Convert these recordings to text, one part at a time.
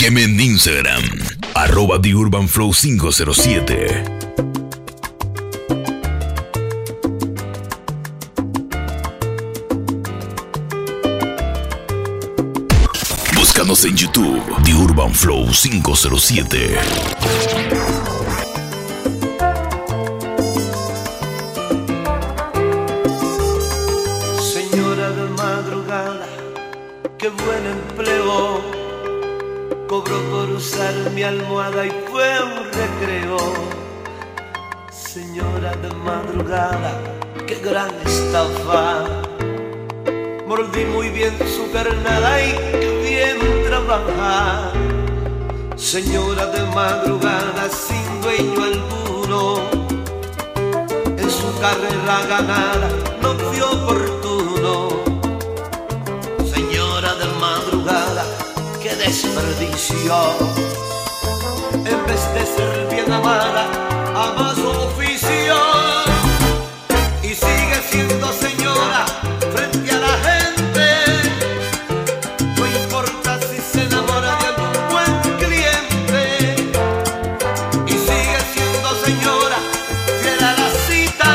Sígueme en Instagram, @TheUrbanFlow507. Búscanos en YouTube, TheUrbanFlow507. Señora de madrugada, qué buen empleo. Cobró por usar mi almohada y fue un recreo. Señora de madrugada, qué gran estafa. Mordí muy bien su carnada y qué bien trabaja. Señora de madrugada, sin dueño alguno, en su carrera ganada no fue oportuno. Señora de madrugada, qué desperdicio. En vez de ser bien amada, ama su oficio. Y sigue siendo señora frente a la gente. No importa si se enamora de algún buen cliente. Y sigue siendo señora fiel a la cita.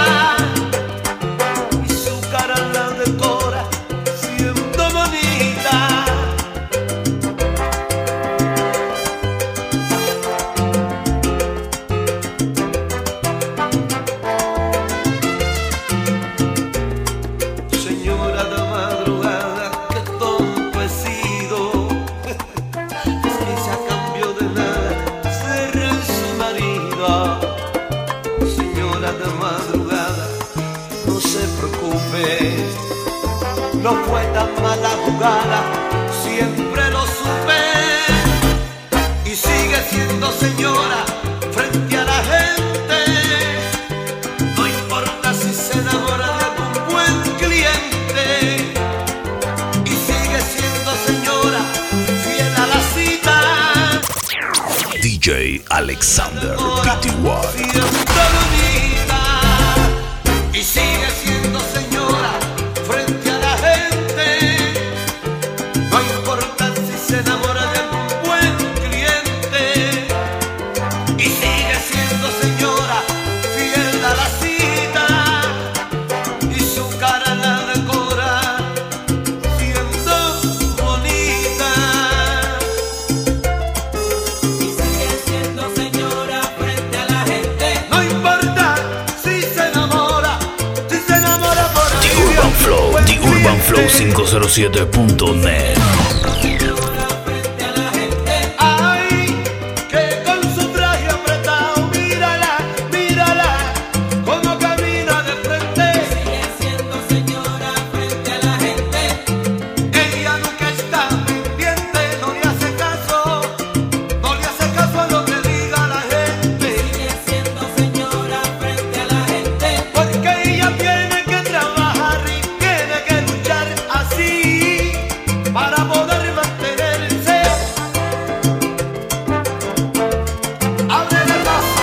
Y su cara la decora siendo bonita. Señora de madrugada, qué tonto he sido. Es que se a cambio de nada ser su marido. Señora de madrugada, no se preocupe, no fue tan mala jugada, siempre lo supe. Y sigue siendo señora frente a la gente. No importa si se enamora de algún buen cliente. Y sigue siendo señora fiel a la cita. DJ Alexander Pty. Siendo bonita. Y sigue siendo señora frente a la gente. No importa si se enamora de algún buen cliente. Y sigue siendo señora fiel a la cita. Y su cara la decora siendo bonita. Y sigue siendo señora frente a la gente. No importa si se enamora por ahí. TheUrbanFlow507.net. Señora frente a la gente. Ay, que con su traje apretado, mírala, mírala, como camina de frente. Sigue siendo señora frente a la gente. Ella nunca está pendiente, no le hace caso a lo que diga la gente. Sigue siendo señora frente a la gente. Porque ella tiene que trabajar y tiene que luchar así para poder mantenerse. Ábrele paso.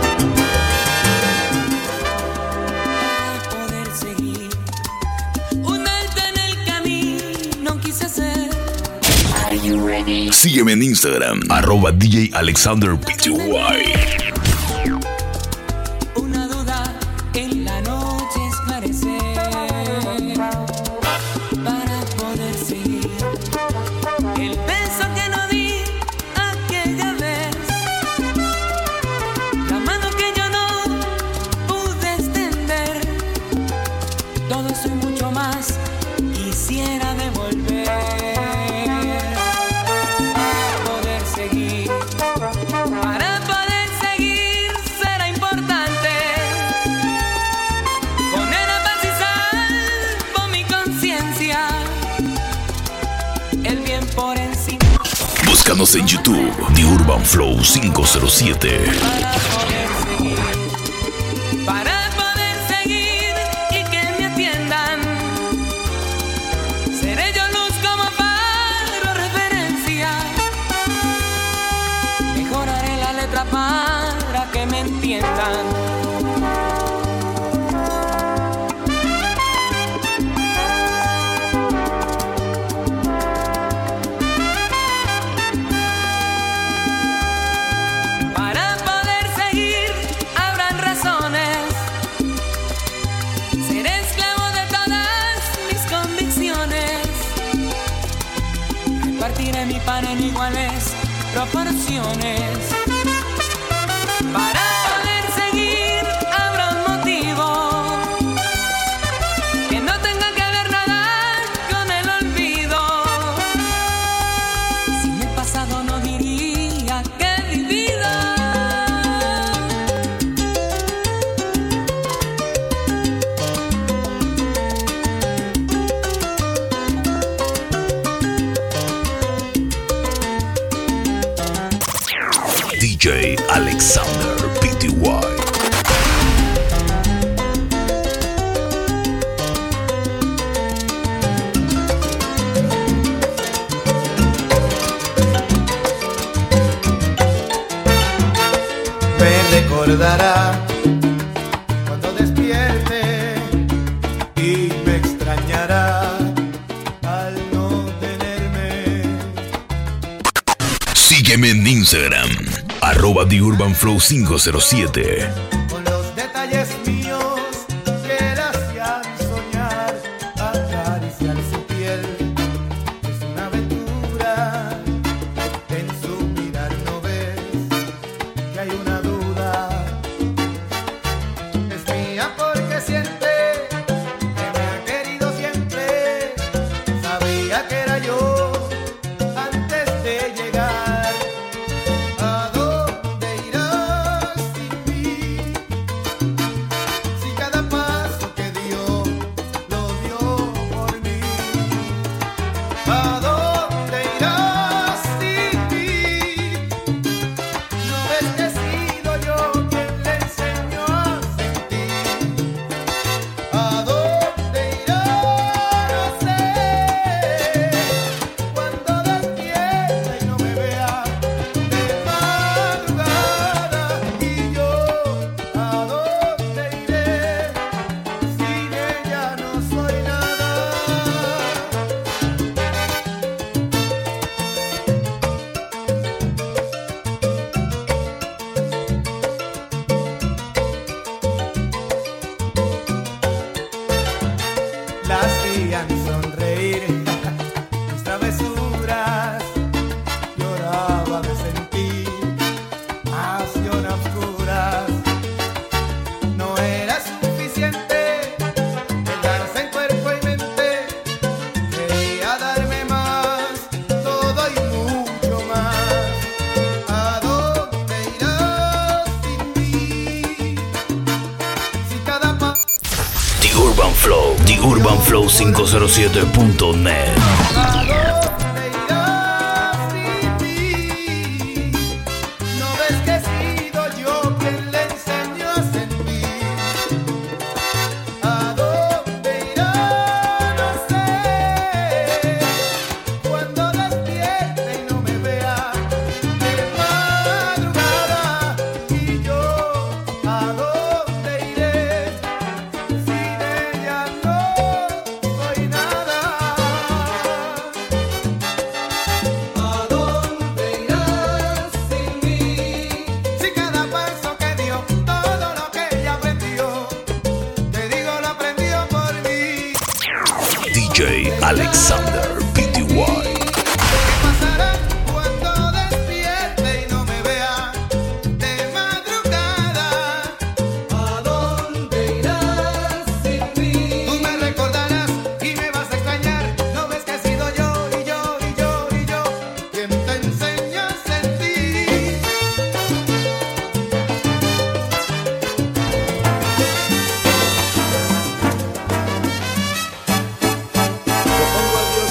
Poder seguir un alto en el camino quise ser. Sígueme en Instagram, @DJ Alexander Pty. Una duda en la noche esclarecer para poder seguir el beso que no di aquella vez, la mano que yo no pude extender, todo eso y mucho más quisiera devolver para poder seguir será importante poner a paz y salvo mi conciencia, el bien por encima. Búscanos en YouTube, TheUrbanFlow507. Para poder seguir y que me atiendan, seré yo luz como faro referencia, mejoraré la letra para que me entiendan. partiré mi pan en iguales proporciones. Para poder seguir habrá un motivo que no tenga que ver nada con el olvido. Sin el pasado no diría que he vivido. DJ Alexander Pty. Me recordará cuando despierte y me extrañará al no tenerme. Sígueme en Instagram, @TheUrbanFlow507. Con los detalles míos que la hacían soñar, acariciar su piel. Es una aventura, en su mirar no ves que hay una duda. Es mía porque siente que me ha querido siempre. Sabía que era yo antes de llegar. ¿A dónde irás sin mí? Si cada paso que dio lo dio por mí. ¿A dónde irás sin mí? No ves que he sido yo quien le enseñó a sentir. ¿A dónde irás? No sé. Cuando despierte y no me vea de madrugada. Y yo, ¿a dónde iré? Sin ella no soy nada. La hacían sonreír mis travesuras, lloraba de sentir pasión a oscuras. No era suficiente el darse en cuerpo y mente, quería darme más, todo y mucho más. ¿A dónde irás sin mí? Si cada paso TheUrbanFlow507.net. ¿a dónde irás sin mí? No ves que he sido yo quien le enseñó a sentir. ¿A dónde irás? No sé. Cuando despierte y no me vea de madrugada. Y yo, ¿a dónde iré? Sin ella no soy nada. ¿A dónde irás sin mí? Si cada paso que dio, todo lo que ella aprendió, te digo lo aprendió por mí. DJ Alexander Pty. ¿Qué pasará cuando despierte y no me vea de madrugada? ¿A dónde irás sin mí? Tú me recordarás y me vas a extrañar. No ves que he sido yo y yo y yo y yo quien te enseña a sentir. Yo pongo al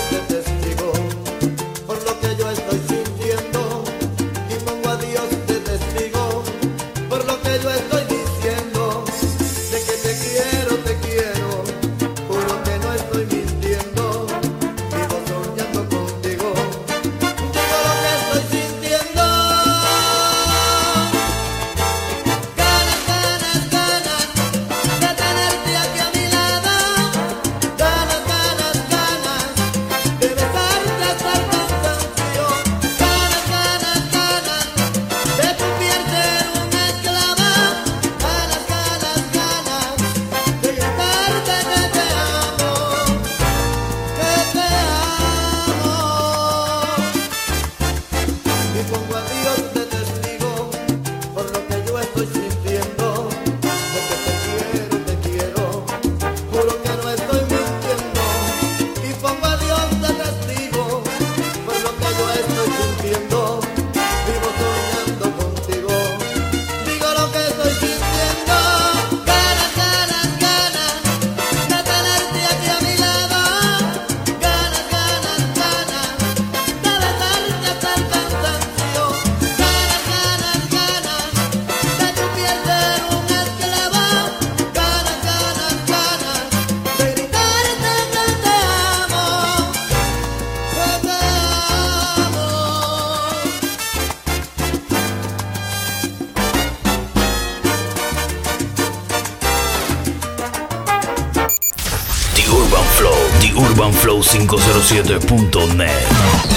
DJUrbanFlow507.net.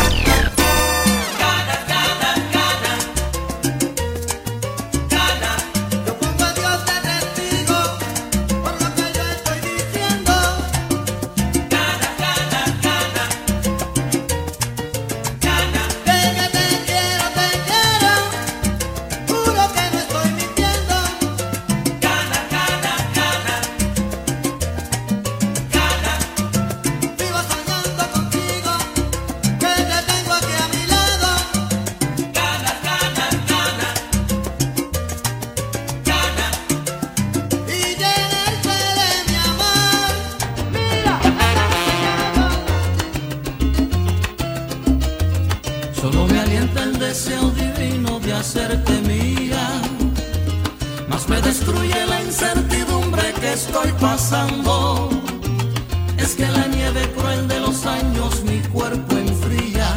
Solo me alienta el deseo divino de hacerte mía, mas me destruye la incertidumbre que estoy pasando. Es que la nieve cruel de los años mi cuerpo enfría.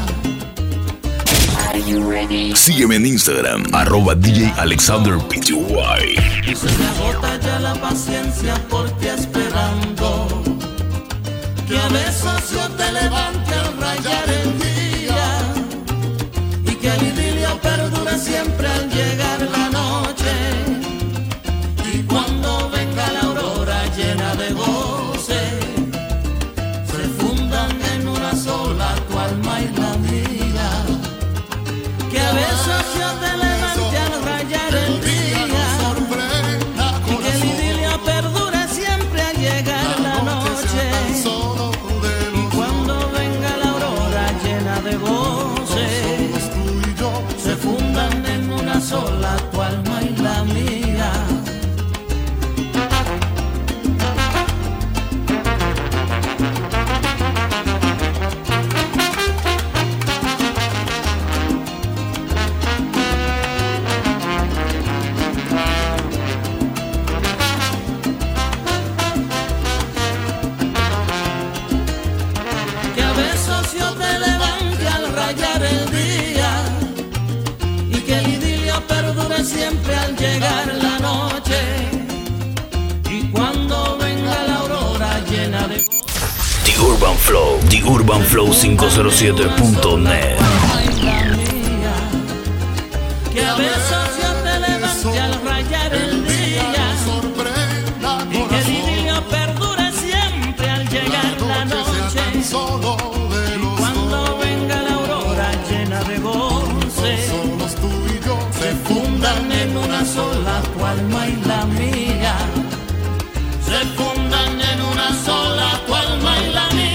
Sígueme en Instagram, @DJ Alexander Pty. Y se me agota ya la paciencia por ti esperando que a veces yo te levante al rayar el día, que el idilio perdure siempre al llegar la noche, y cuando venga la aurora llena de goce, se fundan en una sola tu alma y la mía. Que a veces yo te levante al rayar el día, y que el idilio perdure siempre al llegar la noche, y cuando venga la aurora llena de goce, se fundan en una sola tu alma y la mía. Que a veces yo te levante al rayar el día, perdure siempre al llegar la noche, y cuando venga la aurora llena de DJUrbanFlow507.net. Que a veces yo te levante al rayar el día, y que el idilio perdure siempre al llegar la noche, y cuando venga la aurora llena de goce, se fundan en una sola tu alma y la mía. Se fundan en una sola tu alma y la mía.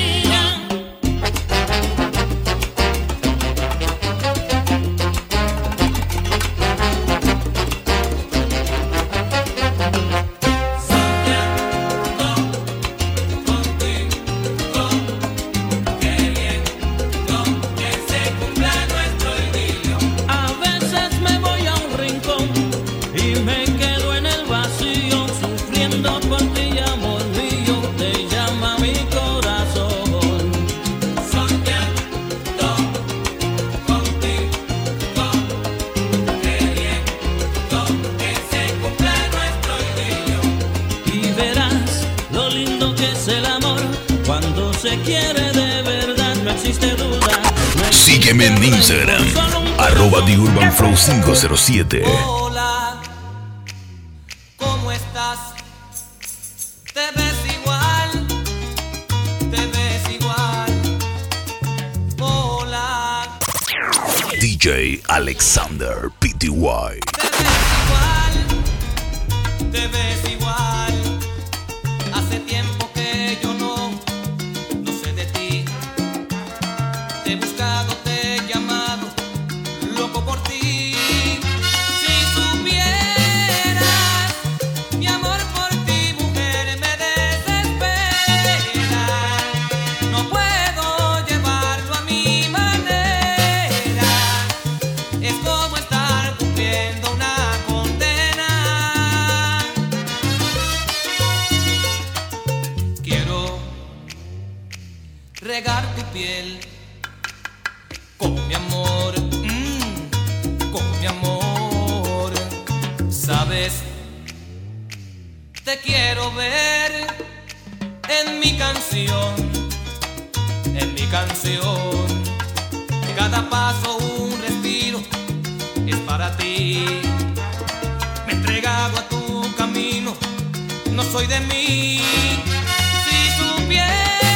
Cuando se quiere de verdad no existe duda. Sígueme en Instagram, @DJUrbanFlow507. Hola, ¿cómo estás? Te ves igual, te ves igual. Hola, DJ Alexander Pty. te ves igual, te ves igual. Hace tiempo que yo no sé de ti. Te he buscado, te he llamado, loco por ti. Si supieras, mi amor por ti, mujer, me desespera. No puedo llevarlo a mi manera. Es como estar cumpliendo una condena. Quiero regar tu piel con mi amor, con mi amor. Sabes, te quiero ver en mi canción, en mi canción. Cada paso un respiro es para ti. Me he entregado a tu camino, no soy de mí. Si supieras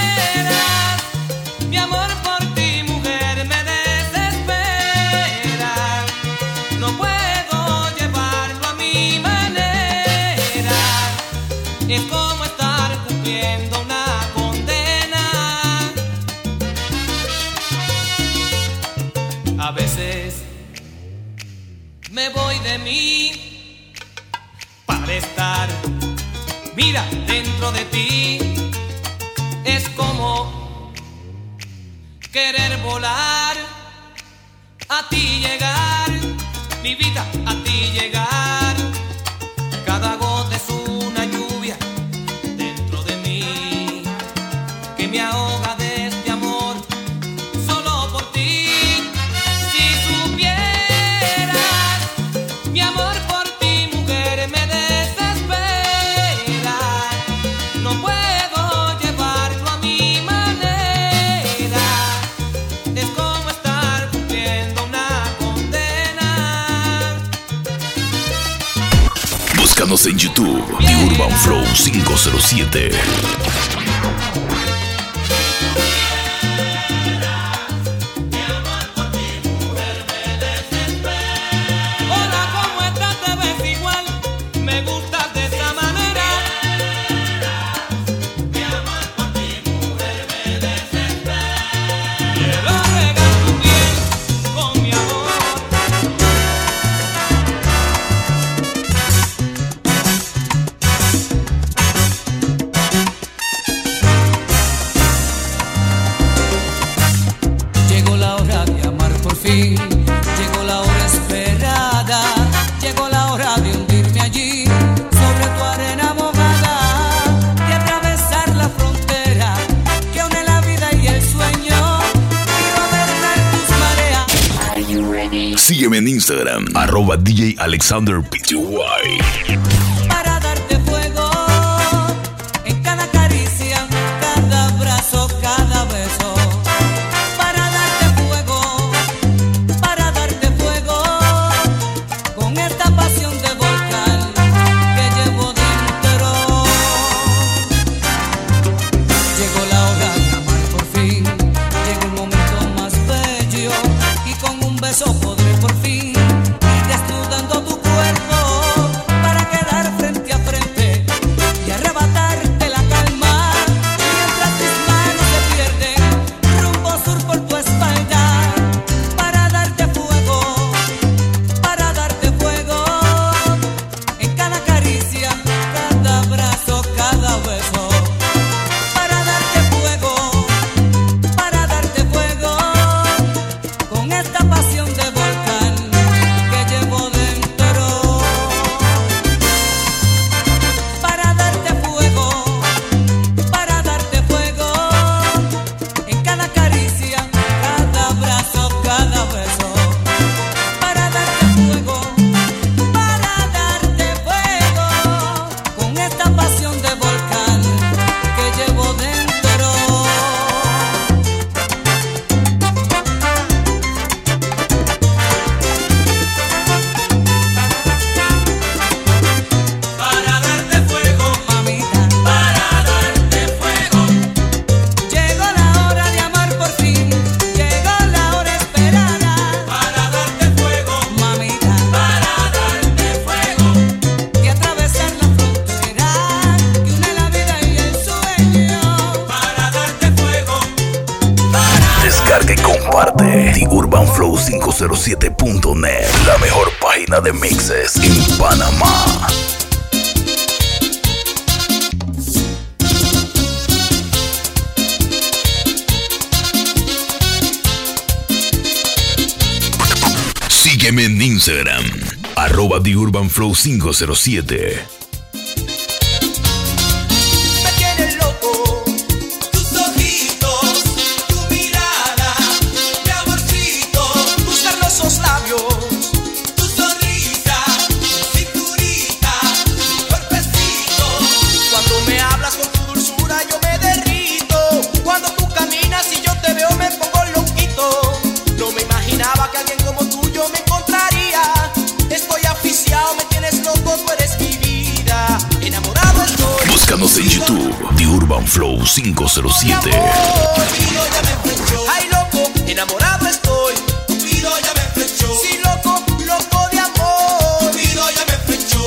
mi amor por ti, mujer, me desespera. No puedo llevarlo a mi manera. Es como estar cumpliendo una condena. A veces me voy de mí para estar, mira, dentro de ti. Es como querer volar, a ti llegar, mi vida, a ti llegar. Cada gota es una lluvia dentro de mí que me ahoga de este amor solo por ti. Si supieras mi amor por ti, mujer, me desespera. No puedo llevarlo a mi manera. Es como estar cumpliendo una condena. Búscanos en YouTube, The Urban Flow 507. Hola, ¿cómo estás? Te ves igual, me gustas de esa manera. Mi amor por ti, mujer, me desespera. Quiero regar tu piel con mi amor. Llegó la hora de amar por fin, llegó la hora esperada, llegó la hora de hundirme allí, sobre tu arena mojada, de atravesar la frontera que une la vida y el sueño, y gobernar tus mareas. Sígueme en Instagram, @DJ Alexander Pty. Para darte fuego en cada caricia, cada abrazo, cada beso. Para darte fuego con esta pasión de volcán que llevo dentro. Llegó la hora de amar por fin, llegó el momento más bello, y con un beso podré por fin ir desnudando tu cuerpo para quedar frente a frente y arrebatarte la calma, mientras tus manos se pierden rumbo sur por tu espalda. Para darte fuego en cada caricia, cada abrazo, cada beso. Para darte fuego con esta pasión de volcán que llevo dentro. Para darte fuego en cada caricia, cada abrazo, cada beso. Para darte fuego con esta pasión de volcán que llevo dentro. Para darte fuego, mamita, para darte fuego. Llegó la hora de amar por fin, llegó la hora esperada. Para darte fuego, mamita, para darte fuego. Y atravesar la frontera que une la vida y el sueño. Para darte fuego. Descarga y comparte TheUrbanFlow507.net, la mejor página de mixes en Panamá. Sígueme en Instagram, @TheUrbanFlow507. Me tienes loco, tus ojitos, tu mirada, mi amorcito, tus hermosos labios, tu sonrisa, tu cinturita, tu cuerpecito. Cuando me hablas con tu dulzura yo me derrito, cuando tú caminas y yo Urban Flow 507. Cupido ya me flechó. Ay, loco, enamorado estoy. Cupido ya me flechó. Sí, loco, loco de amor. Cupido ya me flechó.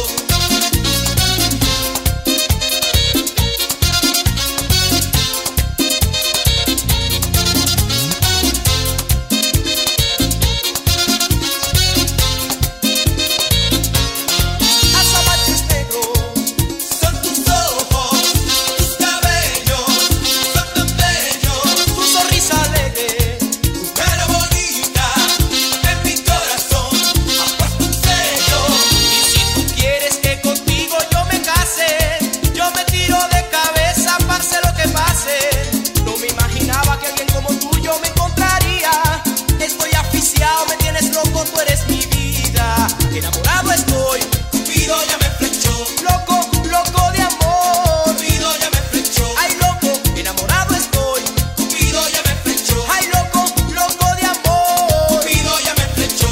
Azabaches negros son tus ojos, tus cabellos son tan bellos, tu sonrisa alegre, tu cara bonita, en mi corazón ha puesto un sello. Y si tú quieres que contigo yo me case, yo me tiro de cabeza, pase lo que pase. No me imaginaba que alguien como tú yo me encontraría. Estoy aficiado, me tienes loco, tú eres mi vida. Enamorado estoy, Cupido ya me flechó. Loco, loco de amor. Cupido ya me flechó. Ay, loco, enamorado estoy. Cupido ya me flechó. Ay, loco, loco de amor. Cupido ya me flechó.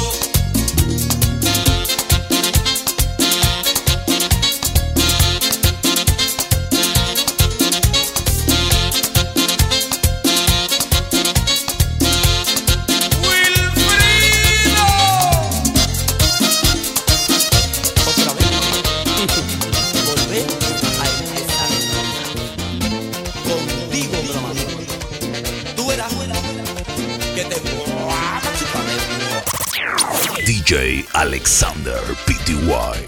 ¡Wilfrido! Otra vez. Volver a empezar. Contigo, broma. Tú verás que te voy a chupar. DJ Alexander Pty.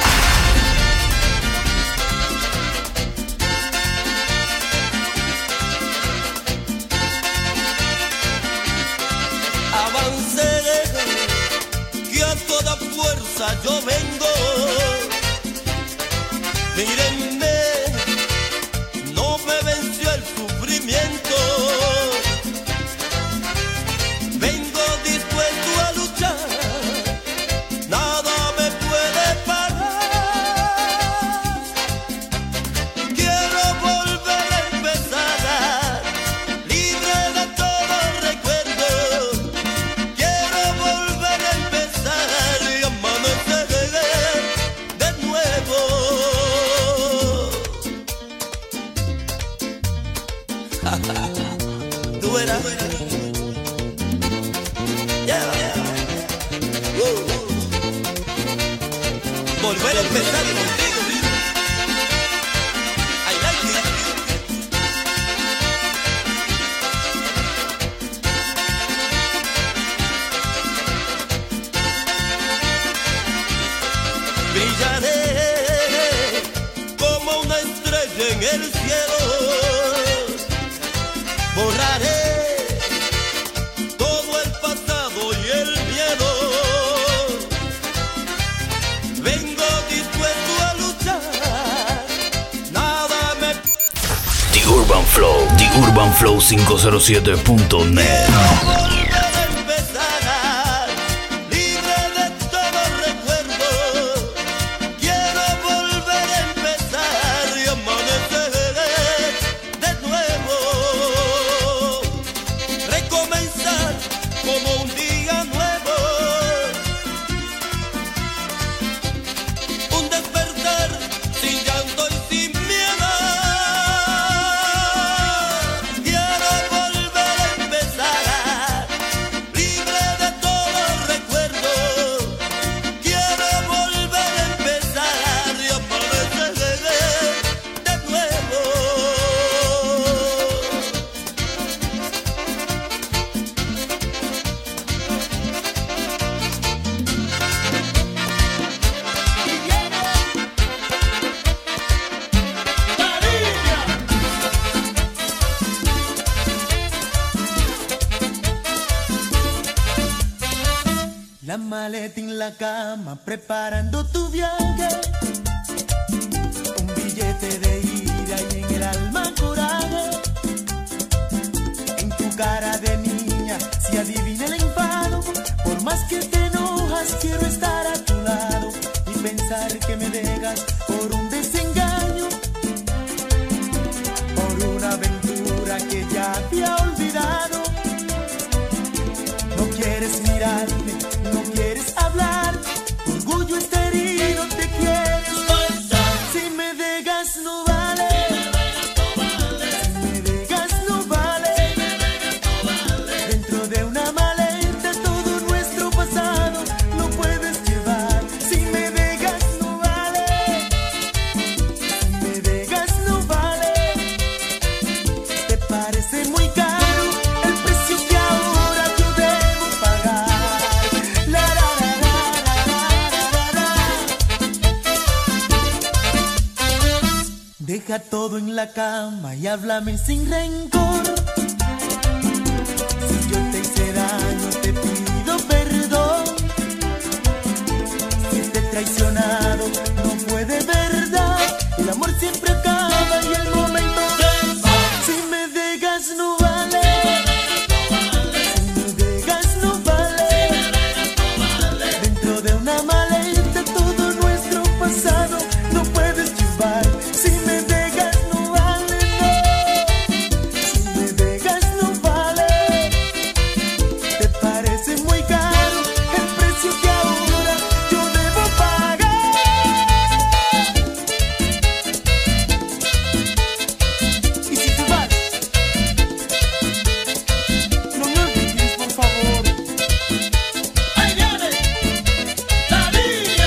Avancé, que a toda fuerza yo vengo. Mírenme, no me venció el sufrimiento. Vengo dispuesto a luchar, nada me puede parar. Quiero volver a empezar, libre de todo recuerdo. Quiero volver a empezar y amanecer de nuevo. Tú verás. Yeah. Volver a empezar contigo. I like it. Brillaré como una estrella en el cielo. Borraré todo el pasado y el miedo. Vengo dispuesto a luchar, nada me The Urban Flow, TheUrbanFlow507.net. volver a empezar, libre de todo recuerdo. Quiero volver a empezar y amanecer de nuevo. Recomenzar como un día nuevo. Un despertar sin llanto y sin miedo. Quiero volver a empezar, libre de todo recuerdo. Quiero volver a empezar y amanecer de nuevo. La maleta en la cama preparando tu viaje. Un billete de ida y en el alma coraje. En tu cara de niña se adivina el enfado. Por más que te enojas quiero estar a tu lado y pensar que me dejas por un desengaño, por una aventura que ya había olvidado. No quieres mirarme, no quieres hablar, tu orgullo está herido, te quieres marchar. Si me dejas no vale, Deja todo en la cama y háblame sin rencor. Si yo te hice daño, te pido perdón. Si te he traicionado, no fue de verdad. El amor siempre acaba y el momento se va. Si me dejas no vale. Si me dejas no vale. Dentro de una maleta todo nuestro pasado no puedes llevar. Si me dejas no vale, no. Si me dejas no vale. Te parece muy caro el precio que ahora yo debo pagar. Y si te vas, no me olvides, por favor. ¡Ahí viene la niña!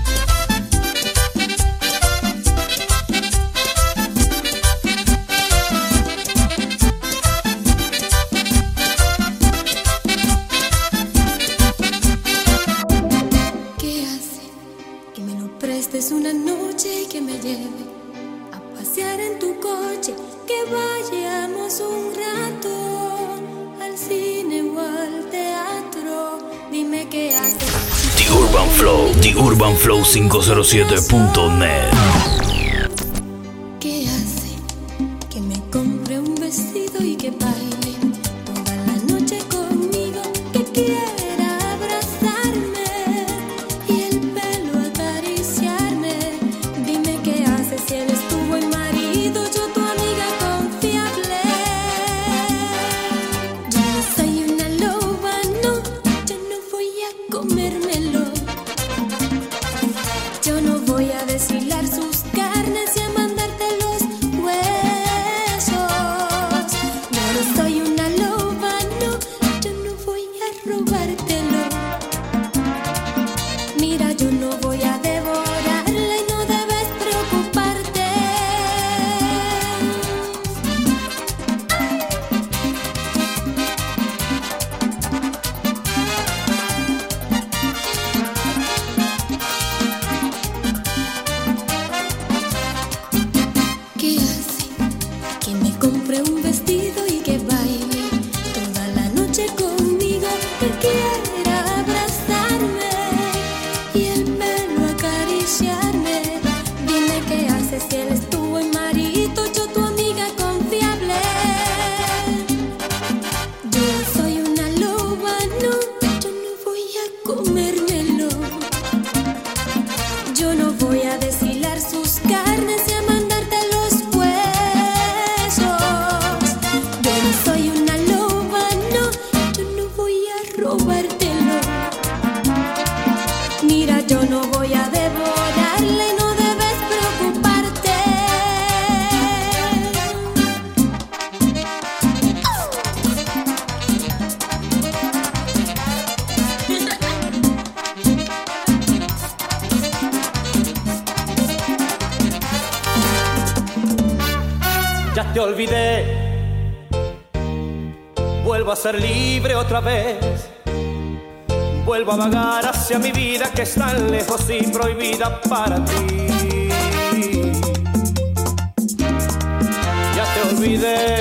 ¿Qué hace? Que me lo prestes una noche y que me lleve a pasear en tu coche, que vayamos un rato al cine o al teatro. Dime qué hace. The Urban Flow, TheUrbanFlow507.net. ¿Qué hace? Que me compre un vestido y que baile toda la noche conmigo, que quiera abrazarme y el pelo acariciarme. Dime qué hace si él es tu buen marido, yo tu amiga confiable. Yo no soy una loba, no, yo no voy a comérmelo. Yo no voy a desfilar sus carnes y a mandarte los huesos. Yo no soy una loba, no, yo no voy a robártelo. Mira, yo no voy a devorarla y no debes preocuparte. ¿Qué hace? Que me compre un vestido y que baile toda la noche conmigo, que quiera abrazarme y el pelo acariciarme. Dime qué hace si él es tu buen marido, yo tu amiga confiable. Yo no soy una loba, no, yo no voy a comérmelo. Yo no voy a desfilar sus carnes y a mandarte los huesos. Yo no soy una loba, no, yo no voy a robártelo. Mira, yo no voy a devorarle, no debes preocuparte. Ya te olvidé, vuelvo a ser libre otra vez. Vuelvo a vagar hacia mi vida que es tan lejos y prohibida para ti. Ya te olvidé,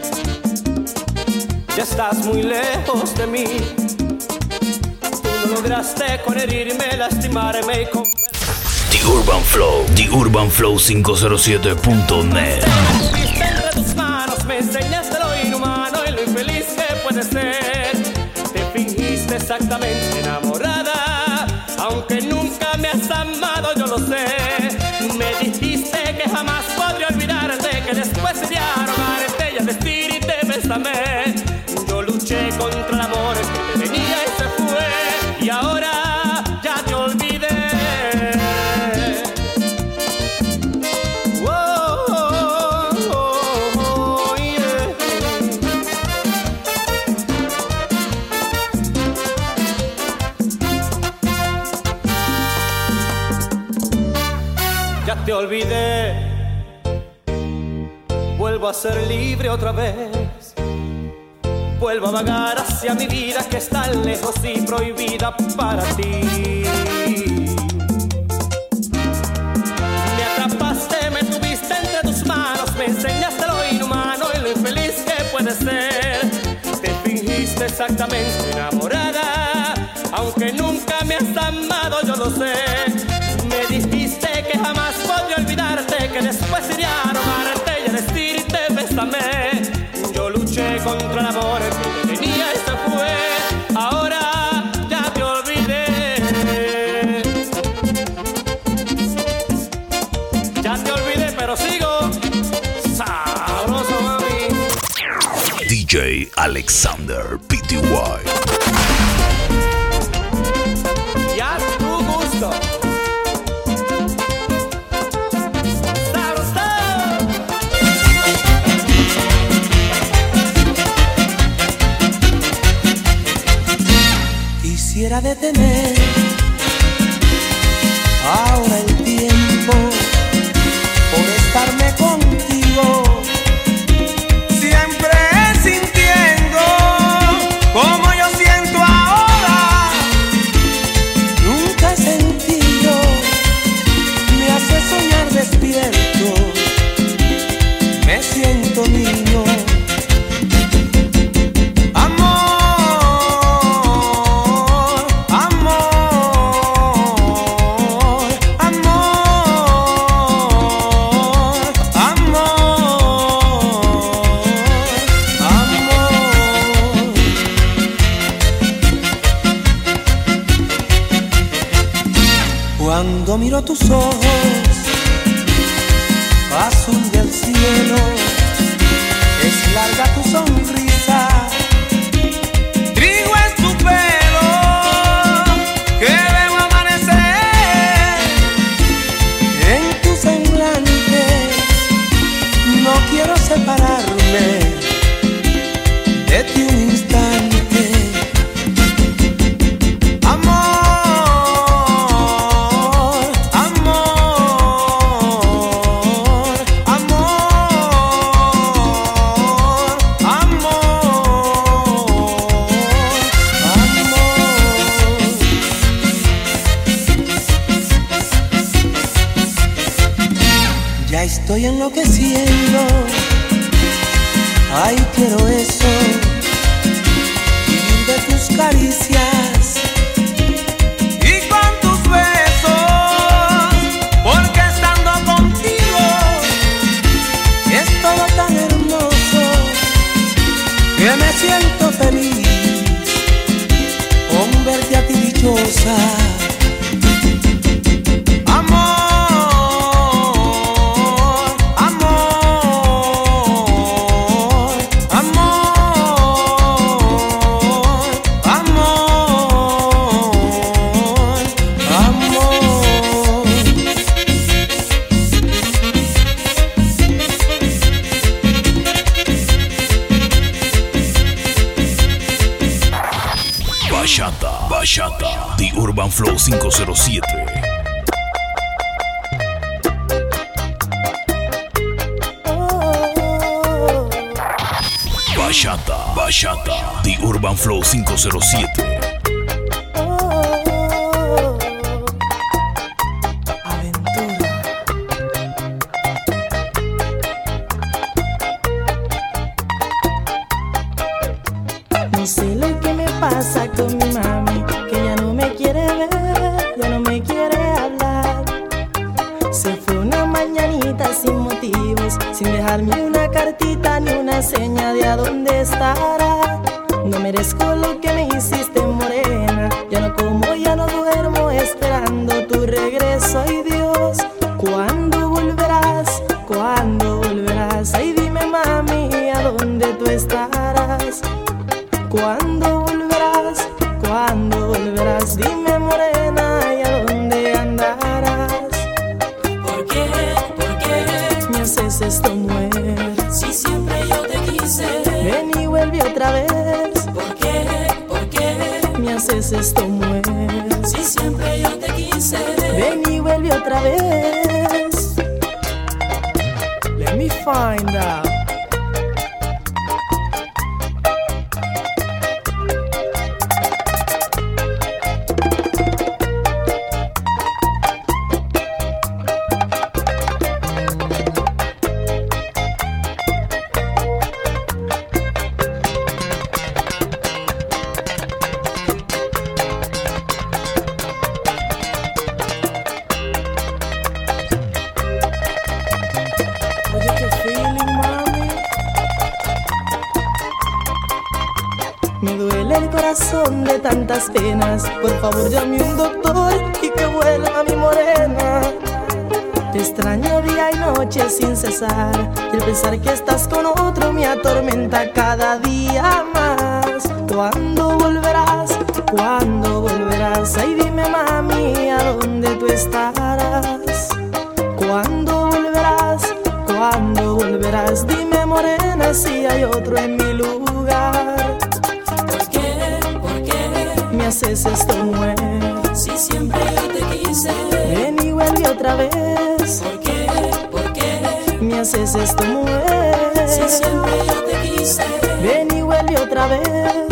ya estás muy lejos de mí. Tú no lograste con herirme, lastimarme y con... The Urban Flow, TheUrbanFlow507.net. Tuviste entre tus manos, me enseñaste lo inhumano y lo infeliz que puede ser. Te fingiste exactamente enamorada, aunque nunca me has amado, yo lo sé. Me dijiste que jamás podría olvidarte, que después sería rogarte y al vestirte bésame. Yo luché contra el amor que te venía y se fue, y ahora ya te olvidé. Ya te olvidé, vuelvo a ser libre otra vez. Vuelvo a vagar hacia mi vida que es tan lejos y prohibida para ti. Me atrapaste, me tuviste entre tus manos. que nunca me has amado, yo lo sé. Me dijiste que jamás podría olvidarte, que después iría a robarte y a decirte bésame. Yo luché contra el amor que te tenía y se fue. Ahora ya te olvidé. Ya te olvidé, pero sigo sabroso, mami. DJ Alexander Pty. Ya tu gusto. Sabroso. Quisiera detener ahora el tiempo por estarme contigo, siempre sintiendo como yo siento ahora. Nunca he sentido, me hace soñar despierto, me siento niño. Cuando miro tus ojos, azul del cielo, es larga tu sonrisa, trigo es tu pelo, que veo amanecer en tu semblante. No quiero separarme de ti un instante. Ya estoy enloqueciendo, ay quiero eso, vivir de tus caricias y con tus besos, porque estando contigo es todo tan hermoso que me siento feliz con verte a ti dichosa. Bachata, The Urban Flow 507. Bachata, The Urban Flow 507. No sé lo que me pasa con mi mami, que ya no me quiere ver, ya no me quiere hablar. Se fue una mañanita sin motivos, sin dejarme una cartita ni una seña de a dónde estará. No merezco lo que me hiciste, morena, ya no como, ya no duermo esperando tu regreso. Ay Dios, ¿cuándo volverás? ¿Cuándo volverás? Ay dime mami, ¿a dónde tú estarás? ¿Cuándo volverás? ¿Cuándo volverás? Dime morena, ¿y a dónde andarás? ¿Por qué? ¿Por qué? Me haces esto, mujer. Si siempre yo te quise. Ven y vuelve otra vez. ¿Por qué? ¿Por qué? Me haces esto, mujer. Si siempre yo te quise. Ven y vuelve otra vez. Let me find out. razón de tantas penas. Por favor llame un doctor y que vuelva mi morena. Te extraño día y noche sin cesar, y el pensar que estás con otro me atormenta cada día más. ¿Cuándo volverás? ¿Cuándo volverás? Ay, dime mami, ¿a dónde tú estarás? ¿Cuándo volverás? ¿Cuándo volverás? Dime morena si hay otro en mi lugar. ¿Por qué? ¿Por qué? Me haces esto, mujer. Si siempre yo te quise. Ven y vuelve otra vez. ¿Por qué? ¿Por qué? Me haces esto, mujer. Si siempre yo te quise. Ven y vuelve otra vez.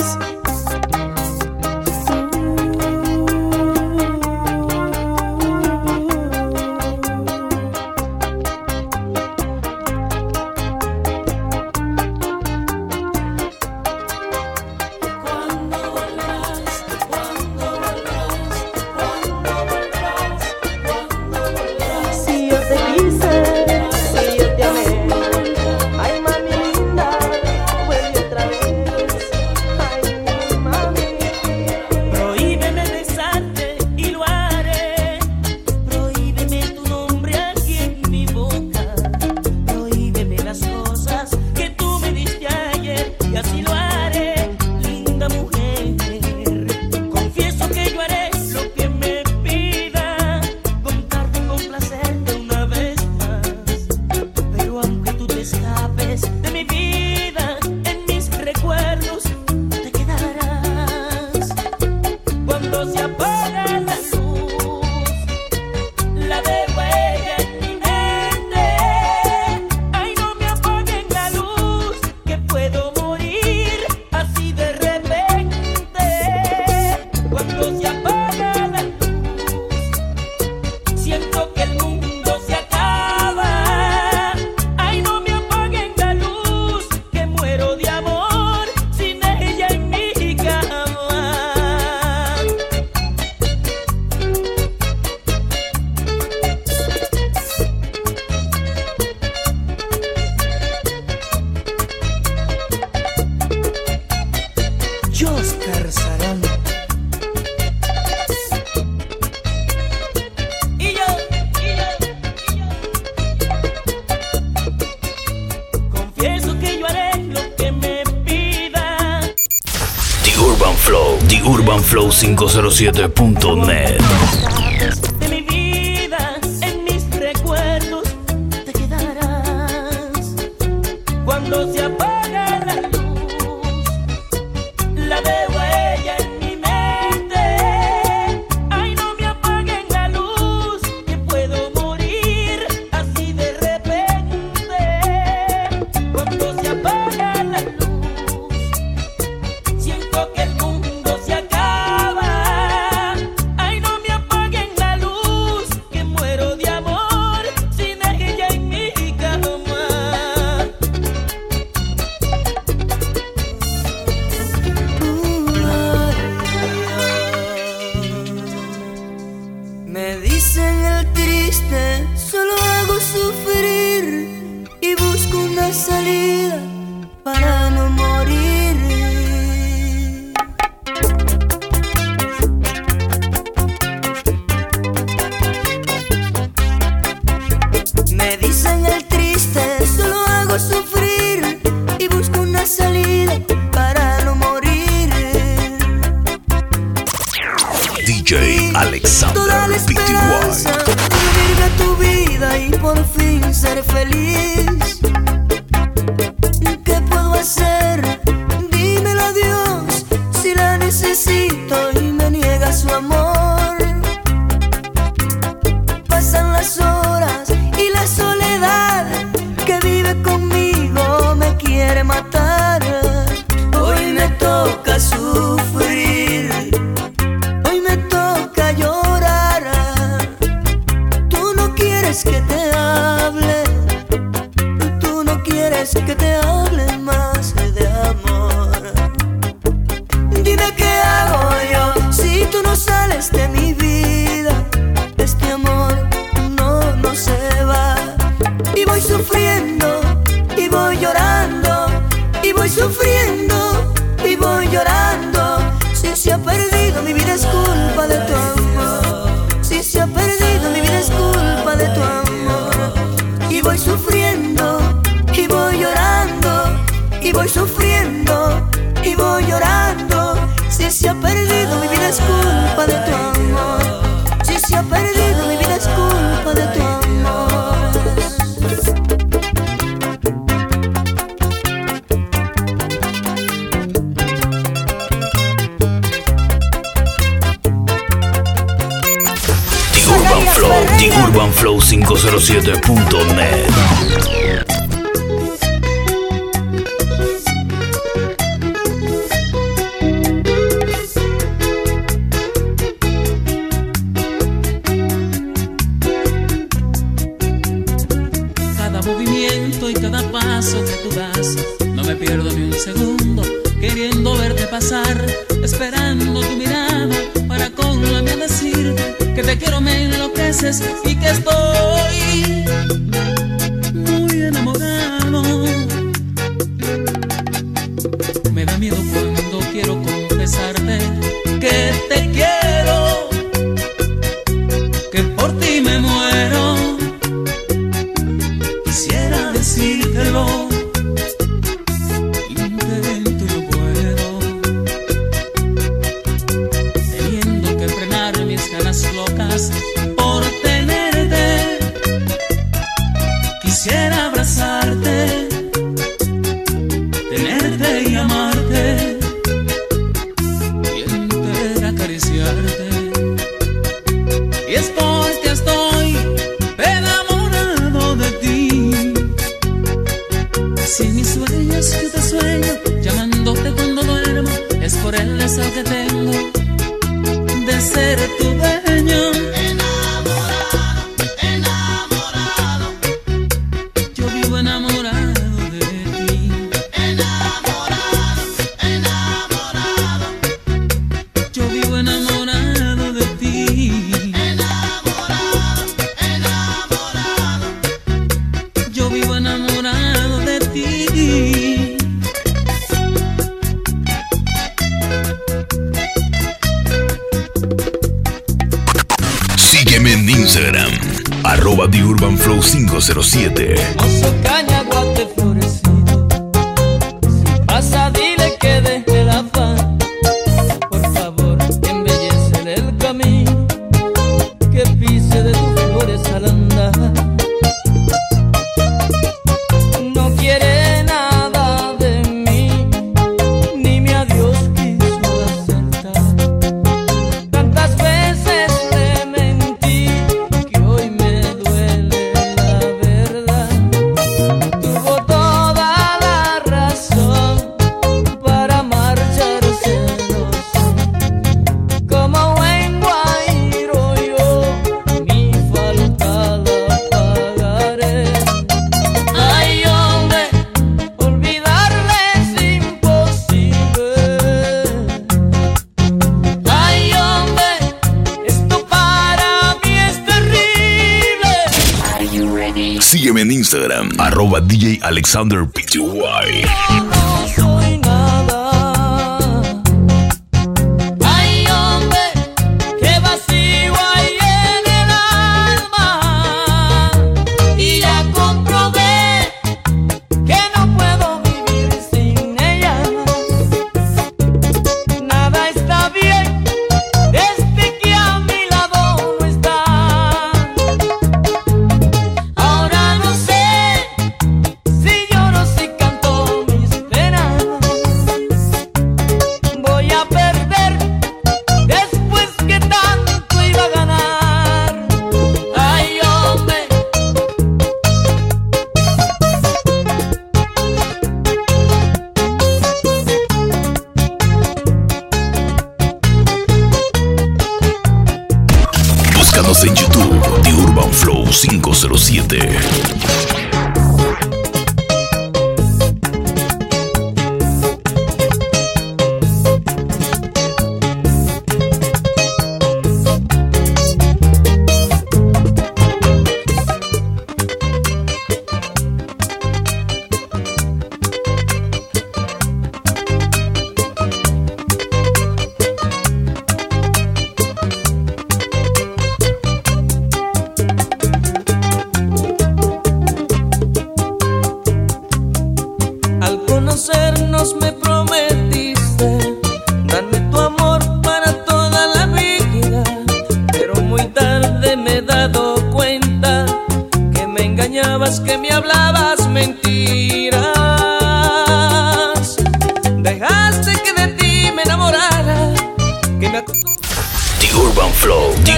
TheUrbanFlow507.net. De mi vida, en mis recuerdos te quedarás. Cuando se apaga la luz, la veo a ella en mi mente. Ay, no me apaguen la luz, que puedo morir así de repente. Cuando se apaga la luz, siento que el mundo se acaba. Salida para no morir. Me dicen el triste, solo hago sufrir y busco una salida para no morir. DJ Alexander Toda la esperanza de vivir tu vida y por fin ser feliz. Hacer, dímelo a Dios si la necesito y me niega su amor. Pasan las horas y la soledad que vive conmigo me quiere matar. Hoy me toca sufrir, hoy me toca llorar. Tú no quieres que te hable, tú no quieres que te hable más de amor. Dime qué hago yo si tú no sales de mi vida. Este amor no se va. Y voy sufriendo y voy llorando, y voy sufriendo y voy llorando. TheUrbanFlow507.net. Cada movimiento y cada paso que tú das, no me pierdo ni un segundo, queriendo verte pasar, esperando tu mirada para con la mía decirte que te quiero, me enloqueces y que estoy muy enamorado. Me da miedo cuando quiero confesarte que te quiero, que por ti me muero. Quisiera decírtelo, intento y no puedo, teniendo que frenar mis ganas locas por tenerte. Quisiera abrazarte, tenerte y amarte, y entera acariciarte. Y es porque estoy enamorado de ti. Si en mis sueños yo te sueño, llamándote cuando duermo, es por el deseo que tengo de ser tu dueño. Enamorado, enamorado, yo vivo enamorado de ti. Enamorado, enamorado, yo vivo enamorado de ti. Enamorado, enamorado, yo vivo enamorado de ti. Sígueme en Instagram, @TheUrbanFlow507. Hermoso cañaguate florecido, si pasa dile que deje el afán. Por favor, embellecele el camino, que pise de tus flores al andar. No quiere nada de mí, ni mi adiós quiso acertar. Tantas veces le mentí que hoy me duele la verdad. Tuvo toda la razón para marcharse, no sé. Como buen guairo yo mi falta la pagaré. Ay, hombre, olvidarle es imposible. Ay, hombre, esto para mí es terrible. Sígueme en Instagram, @DJ Alexander Pty. No soy nada. Ay, hombre, qué vacío hay en el alma. Y ya comprobé que no puedo vivir sin ella. Nada está bien desde que a mi lado no está. Ahora no sé si lloro, si canto mis penas. Voy a perder después que tanto iba a ganar. Ay, hombre. Búscanos en YouTube, TheUrbanFlow507.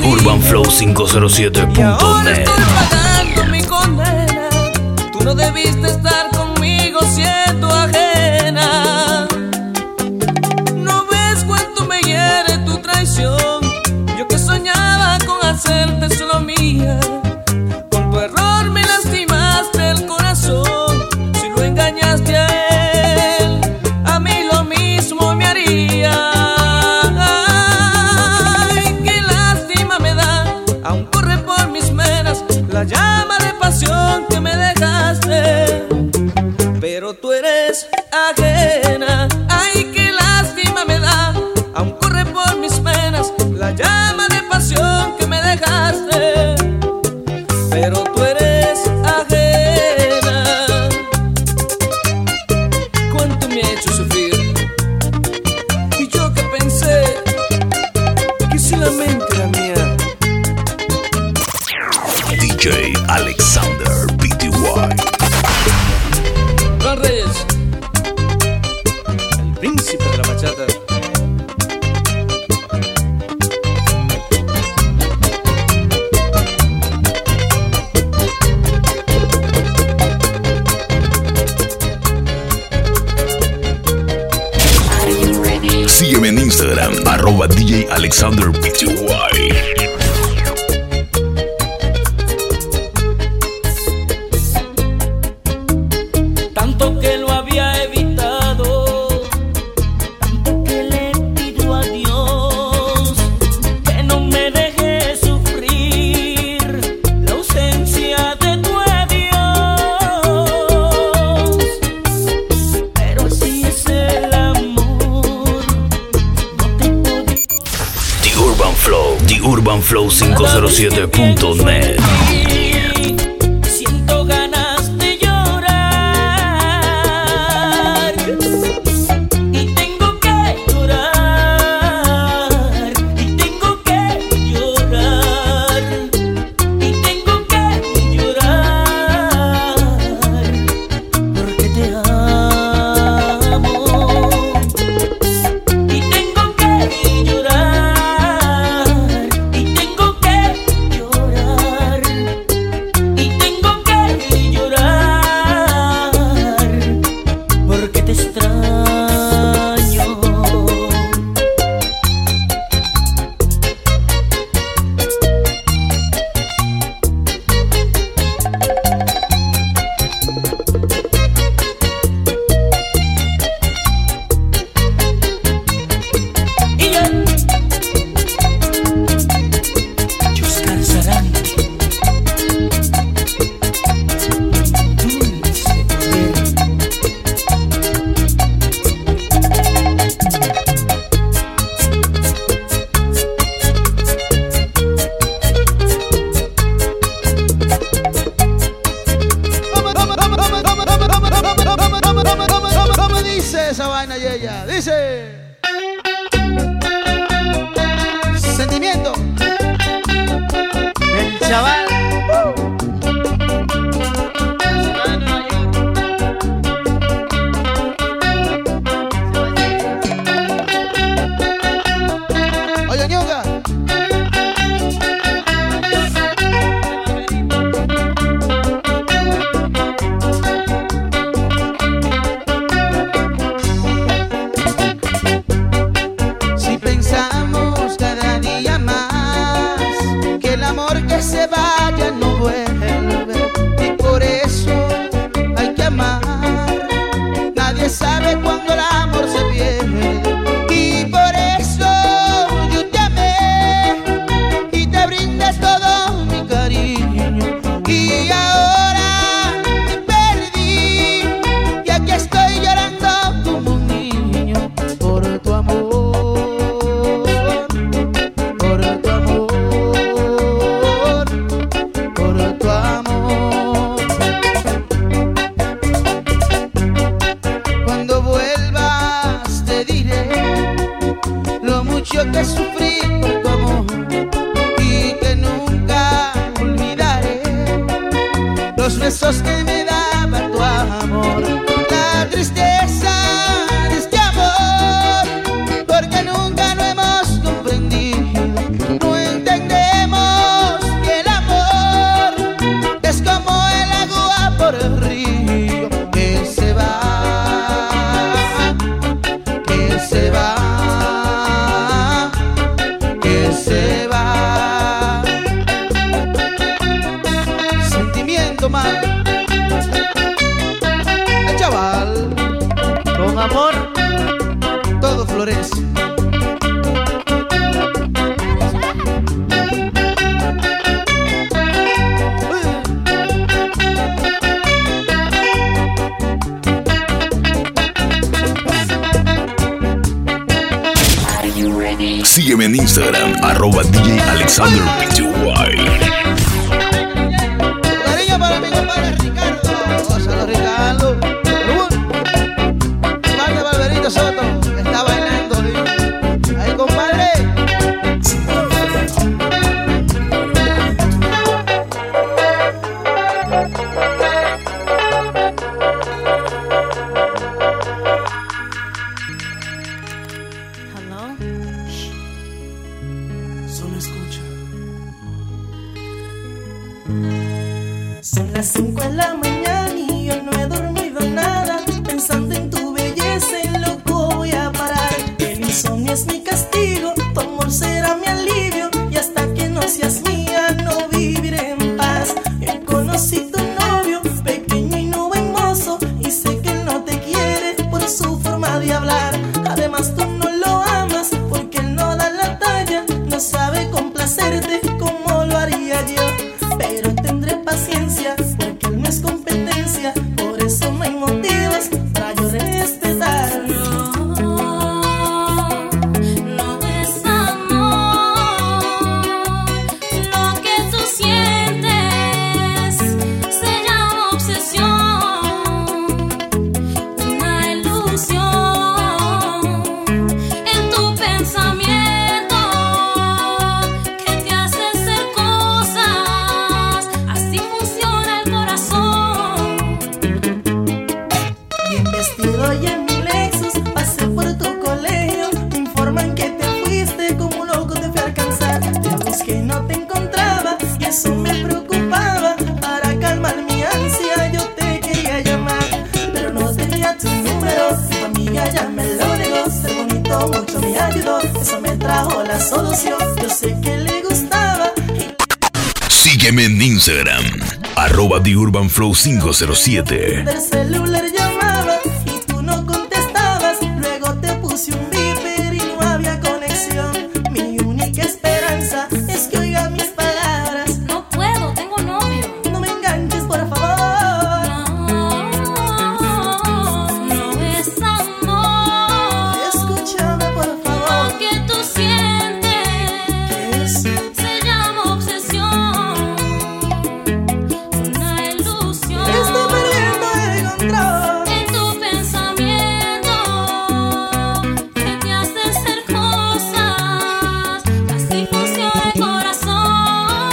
TheUrbanFlow507.net. Estoy pagando mi condena. Tú no debiste estar conmigo siendo ajena. No ves cuánto me hiere tu traición. Yo que soñaba con hacerte solo mía. Con tu error me lastimaste el corazón. Si lo engañaste a él, a mí lo mismo me haría. Ay, qué lástima me da. Aún corre por mis venas la llama de pasión que me dejaste. Pero tú eres ajena. Ay, qué lástima me da. Aún corre por mis venas la llama de pasión que me dejaste. Pero tú eres ajena. Cuánto me ha hecho sufrir. Y yo que pensé que si la mente era mía. DJ Alexander Pty. Juan Reyes, el príncipe de la bachata. Sígueme en Instagram, @DJ Alexander Pty. Tanto que lo había evitado, tanto que le pido a Dios que no me deje sufrir la ausencia de tu adiós. Pero así es el amor, no te puedo. TheUrbanFlow507.net. Siento ganas de llorar y tengo que llorar y tengo que llorar y tengo que llorar porque te amo y tengo que llorar y tengo que llorar y tengo que llorar porque te extraño. Y ya, Yoscar Sarante, dulce poder. ¿Cómo dice esa vaina, Yeya? Dice sentimiento. El chaval. Oye, Ñonga. Si pensamos cada día más que el amor que se vaya no vuelve, y por eso hay que amar. Nadie sabe cuándo el amor se pierde, y por eso yo te amé y te brindé todo mi cariño. Y ahora te perdí y aquí estoy llorando como un niño por tu amor, por tu amor, por tu amor. Cuando vuelvas te diré lo mucho que sufrí por tu amor y que nunca olvidaré los besos que me daba tu amor. La tristeza de este amor, porque nunca lo hemos comprendido, no entender mal. El chaval, con amor, todo florece. Sígueme en Instagram, @DJ Alexander Pty. Cariño para mi compadre Ricardo. Gózalo, Ricardo. Compadre Barberito Soto, que está bailando. ¿Sí? Ahí, compadre. Hello. Solo escucha. Son las 5 de la mañana y yo no he dormido nada. Pensando en tu belleza, en loco voy a parar. El insomnio es mi castigo, tu amor será mi alivio. Y hasta que no seas mía, no viviré en paz. Yo conocí tu novio, pequeño y no buen mozo. Y sé que él no te quiere por su forma de hablar. Además tú no lo amas porque él no da la talla. No sabe complacerte como lo haría yo. Pero tendré paciencia porque él no es competencia. Por eso no hay motivos para yo respetarlo. No es amor, lo que tú sientes se llama obsesión, una ilusión en tu pensamiento que te hace hacer cosas, así funciona el corazón. Bien vestido y en mi Lexus pasé por tu colegio. Me informan que te fuiste, como un loco te fui a alcanzar. Te busqué y no te encontraba y eso me preocupaba. Para calmar mi ansia yo te quería llamar, pero no tenía tu número. Tu amiga ya me lo negó. Ser bonito mucho me ayudó, eso me trajo la solución. Yo sé que le gustaba y Sígueme en Instagram, @TheUrbanFlow507. del celular llamaba y tú no contestabas. Luego te puse un beeper y no había conexión. Mi única esperanza es que oiga mis palabras. No puedo, tengo novio. No me enganches, por favor. No es amor, Escúchame, por favor. lo que tú sientes ¿Qué es? se llama obsesión, una ilusión Estoy perdiendo el control. en tu pensamiento que te hace hacer cosas, así funciona el corazón.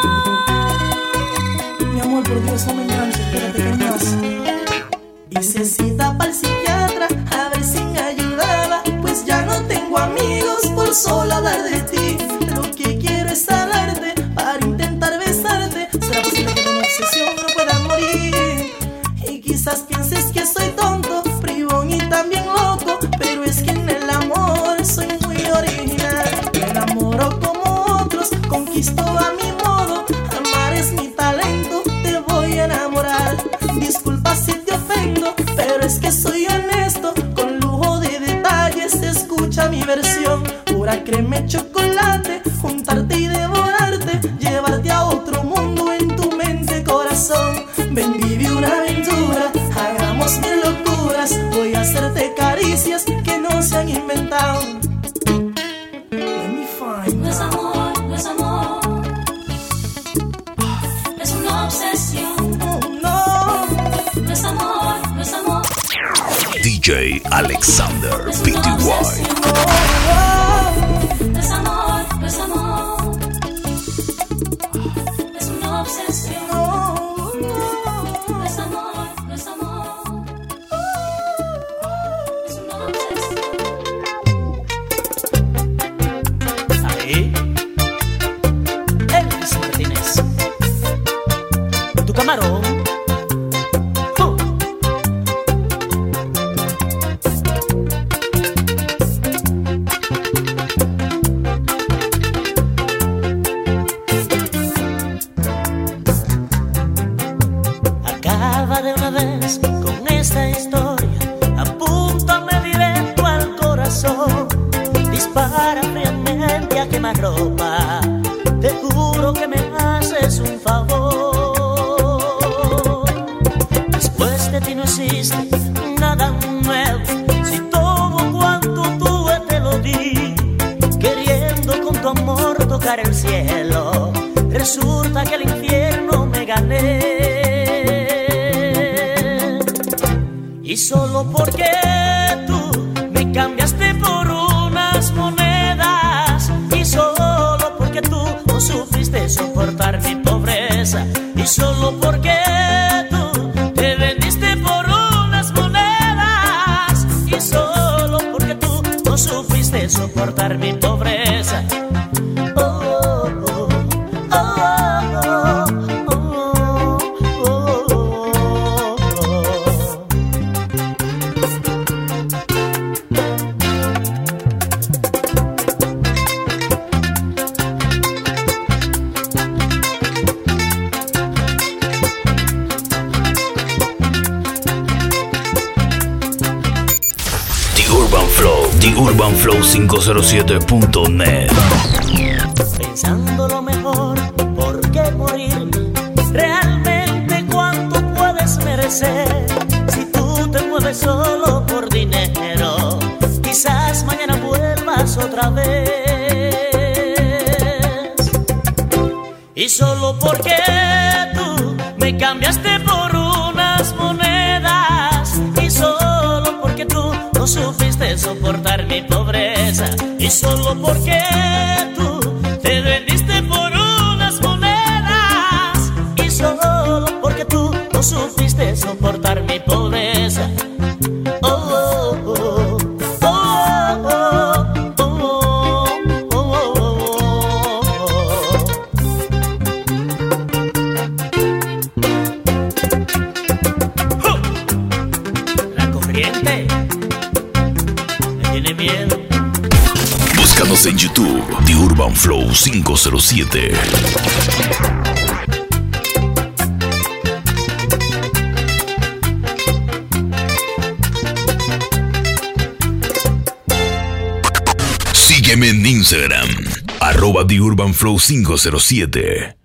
Mi amor, por Dios, no me enganches, espérate que hay más. Hice cita para el psiquiatra a ver si me ayudaba, pues ya no tengo amigos por solo hablar de ti. Lo que quiero es hablarte para intentar besarte. ¿Será posible que de una obsesión no pueda morir? Y quizás pienses que soy tonto, bribón y también loco, pero es que en el amor soy muy original. Me enamoro como otros, conquisto a mi modo. Amar es mi talento, te voy a enamorar. Disculpa si te ofendo, pero es que soy honesto. Con lujo de detalles, escucha mi versión. Pura crema y chocolate, juntarte y devorarte, llevarte a otro mundo en tu mente, corazón. Ven, vive una aventura, hagamos mil locuras. Voy a hacerte caricias que no se han inventado. Let me find No es out. amor, no es amor, es una obsesión. Oh, no. No es amor, no es amor, DJ Alexander es Pty. una obsesión. Oh, No es amor, no es amor, es una obsesión. oh, oh, No es amor, no es amor, es una obsesión. Ahí. Elvis Martínez. Tu camarón. cielo. Resulta que el infierno me gané. Y solo porque tú me cambiaste por unas monedas, y solo porque tú no supiste soportar mi pobreza, y solo porque tú te vendiste por unas monedas, y solo porque tú no supiste soportar mi pobreza. TheUrbanFlow507.net. Pensando lo mejor, ¿por qué morir? Realmente cuánto puedes merecer si tú te mueves solo por dinero. Quizás mañana vuelvas otra vez. Y solo porque tú me cambiaste por unas monedas, y solo porque tú no supiste soportar mi pobreza, y solo porque tú te vendiste por unas monedas, y solo porque tú no supiste soportar mi pobreza. La corriente me tiene miedo. Búscanos en YouTube, TheUrbanFlow507. Sígueme en Instagram, @TheUrbanFlow507.